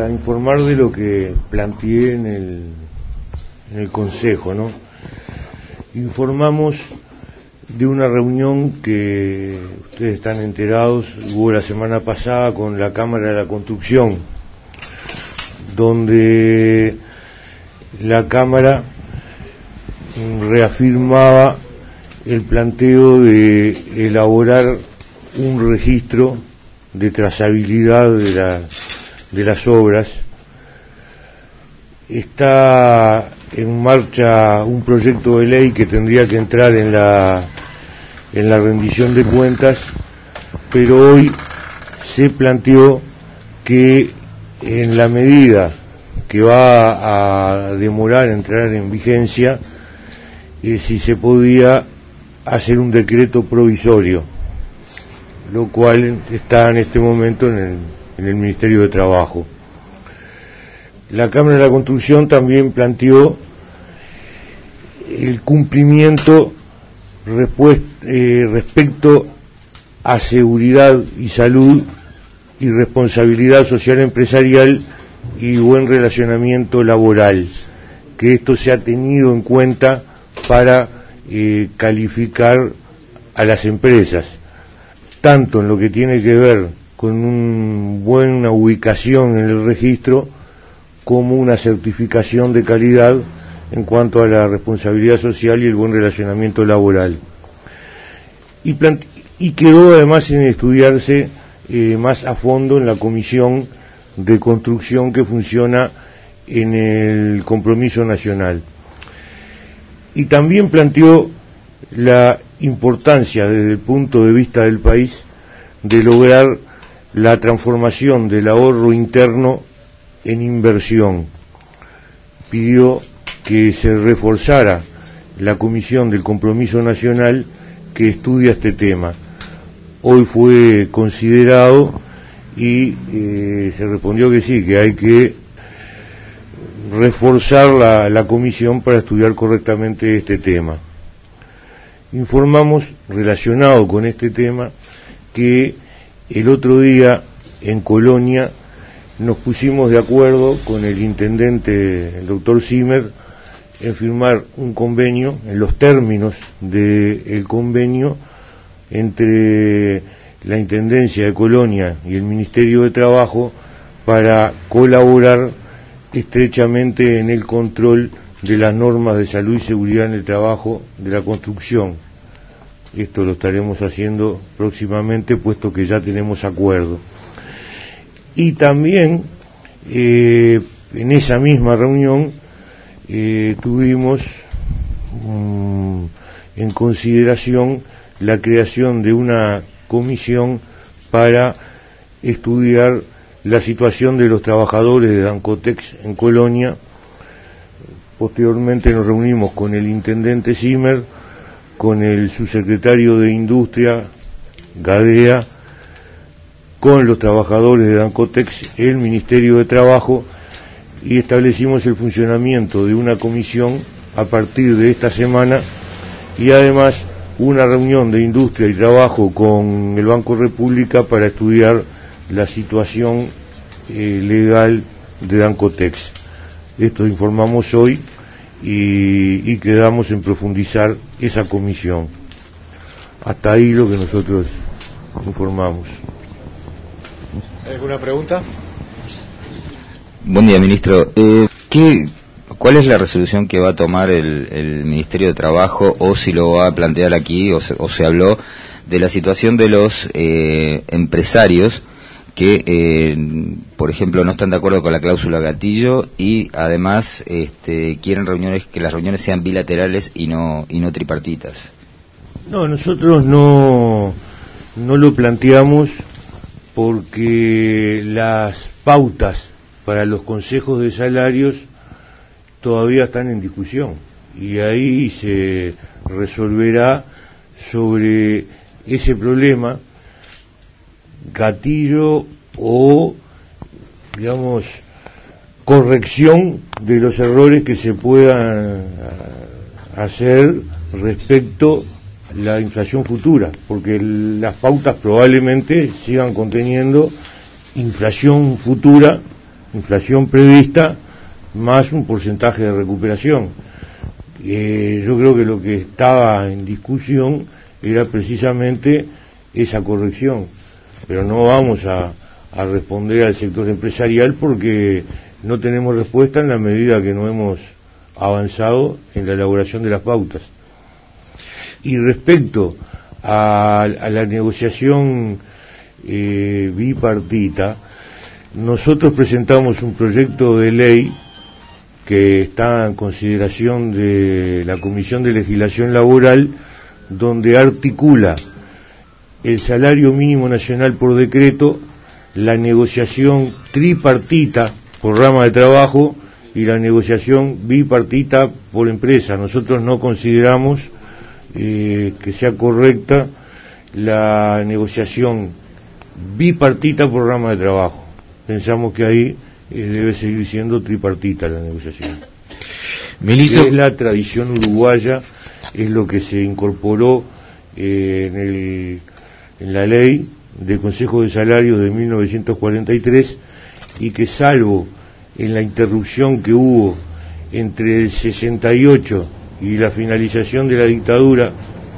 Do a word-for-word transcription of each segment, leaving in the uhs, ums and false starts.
para informar de lo que planteé en el, en el Consejo, ¿no? Informamos de una reunión que ustedes están enterados, hubo la semana pasada con la Cámara de la Construcción, donde la Cámara reafirmaba el planteo de elaborar un registro de trazabilidad de, la, de las obras. Está en marcha un proyecto de ley que tendría que entrar en la, en la rendición de cuentas, pero hoy se planteó que en la medida que va a demorar entrar en vigencia, eh, si se podía hacer un decreto provisorio, lo cual está en este momento en el, en el Ministerio de Trabajo. La Cámara de la Construcción también planteó el cumplimiento eh, respecto a seguridad y salud y responsabilidad social empresarial y buen relacionamiento laboral, que esto se ha tenido en cuenta para eh, calificar a las empresas, tanto en lo que tiene que ver con una buena ubicación en el registro, como una certificación de calidad en cuanto a la responsabilidad social y el buen relacionamiento laboral. Y, plant- y quedó además en estudiarse eh, más a fondo en la Comisión de Construcción que funciona en el Compromiso Nacional. Y también planteó la importancia desde el punto de vista del país de lograr la transformación del ahorro interno en inversión. Pidió que se reforzara la Comisión del Compromiso Nacional que estudia este tema. Hoy fue considerado y eh, se respondió que sí, que hay que reforzar la, la comisión para estudiar correctamente este tema. Informamos, relacionado con este tema, que el otro día en Colonia nos pusimos de acuerdo con el intendente, el doctor Zimmer, en firmar un convenio, en los términos del convenio entre la Intendencia de Colonia y el Ministerio de Trabajo para colaborar estrechamente en el control de las normas de salud y seguridad en el trabajo de la construcción. Esto lo estaremos haciendo próximamente, puesto que ya tenemos acuerdo. Y también eh, en esa misma reunión eh, tuvimos um, en consideración la creación de una comisión para estudiar la situación de los trabajadores de Dancotex en Colonia. Posteriormente nos reunimos con el intendente Zimmer, con el subsecretario de Industria, Gadea, con los trabajadores de Dancotex, el Ministerio de Trabajo, y establecimos el funcionamiento de una comisión a partir de esta semana, y además una reunión de Industria y Trabajo con el Banco República para estudiar la situación eh, legal de Dancotex. Esto informamos hoy y, y quedamos en profundizar esa comisión. Hasta ahí lo que nosotros informamos. ¿Alguna pregunta? Buen día, ministro. Eh, ¿qué, ¿Cuál es la resolución que va a tomar el, el Ministerio de Trabajo, o si lo va a plantear aquí, o se, o se habló de la situación de los eh, empresarios que, eh, por ejemplo, no están de acuerdo con la cláusula gatillo y además este, quieren reuniones, que las reuniones sean bilaterales y no y no tripartitas? No, nosotros no, no lo planteamos porque las pautas para los consejos de salarios todavía están en discusión y ahí se resolverá sobre ese problema, gatillo o, digamos, corrección de los errores que se puedan hacer respecto a la inflación futura, porque las pautas probablemente sigan conteniendo inflación futura inflación prevista más un porcentaje de recuperación. Eh, yo creo que lo que estaba en discusión era precisamente esa corrección, pero no vamos a, a responder al sector empresarial porque no tenemos respuesta en la medida que no hemos avanzado en la elaboración de las pautas. Y respecto a, a la negociación eh, bipartita, nosotros presentamos un proyecto de ley que está en consideración de la Comisión de Legislación Laboral, donde articula el salario mínimo nacional por decreto, la negociación tripartita por rama de trabajo y la negociación bipartita por empresa. Nosotros no consideramos eh, que sea correcta la negociación bipartita por rama de trabajo. Pensamos que ahí eh, debe seguir siendo tripartita la negociación. Ministro, es la tradición uruguaya, es lo que se incorporó eh, en, el, en la ley de Consejo de Salarios de mil novecientos cuarenta y tres, y que salvo en la interrupción que hubo entre el sesenta y ocho y la finalización de la dictadura,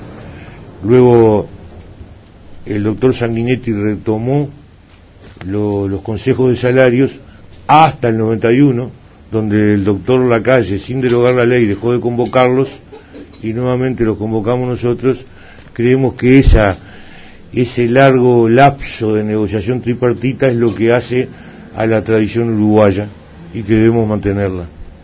luego el doctor Sanguinetti retomó lo, los consejos de salarios hasta el noventa y uno, donde el doctor Lacalle, sin derogar la ley, dejó de convocarlos y nuevamente los convocamos nosotros. Creemos que esa, ese largo lapso de negociación tripartita es lo que hace a la tradición uruguaya y que debemos mantenerla.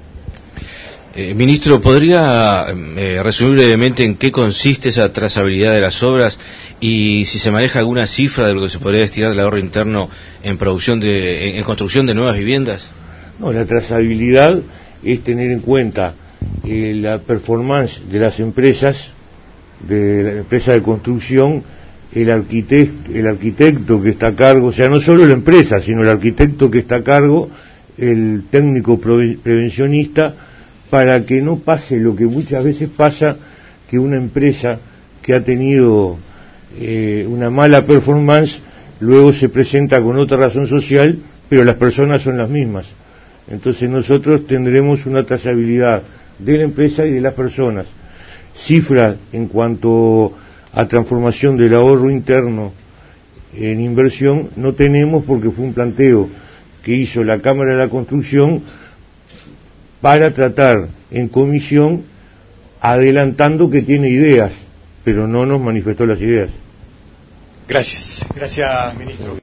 Eh, ministro, ¿podría eh, resumir brevemente en qué consiste esa trazabilidad de las obras y si se maneja alguna cifra de lo que se podría destinar del ahorro interno en producción de, en, en construcción de nuevas viviendas? No, la trazabilidad es tener en cuenta eh, la performance de las empresas, de la empresa de construcción, el arquitecto, el arquitecto que está a cargo, o sea, no solo la empresa, sino el arquitecto que está a cargo, el técnico prevencionista, para que no pase lo que muchas veces pasa, que una empresa que ha tenido eh, una mala performance, luego se presenta con otra razón social, pero las personas son las mismas. Entonces nosotros tendremos una trazabilidad de la empresa y de las personas. Cifras en cuanto a transformación del ahorro interno en inversión no tenemos, porque fue un planteo que hizo la Cámara de la Construcción para tratar en comisión, adelantando que tiene ideas, pero no nos manifestó las ideas. Gracias, gracias, ministro.